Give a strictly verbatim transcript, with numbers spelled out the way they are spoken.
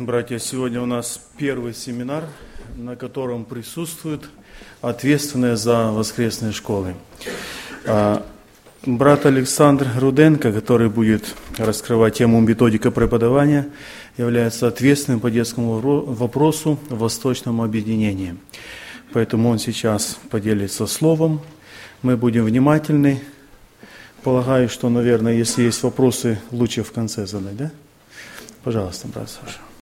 братья, сегодня у нас первый семинар, на котором присутствуют ответственные за воскресные школы. Брат Александр Руденко, который будет раскрывать тему методика преподавания, является ответственным по детскому вопросу в Восточном объединении. Поэтому он сейчас поделится словом. Мы будем внимательны. Полагаю, что, наверное, если есть вопросы, лучше в конце задать, да? Пожалуйста, брат Саша.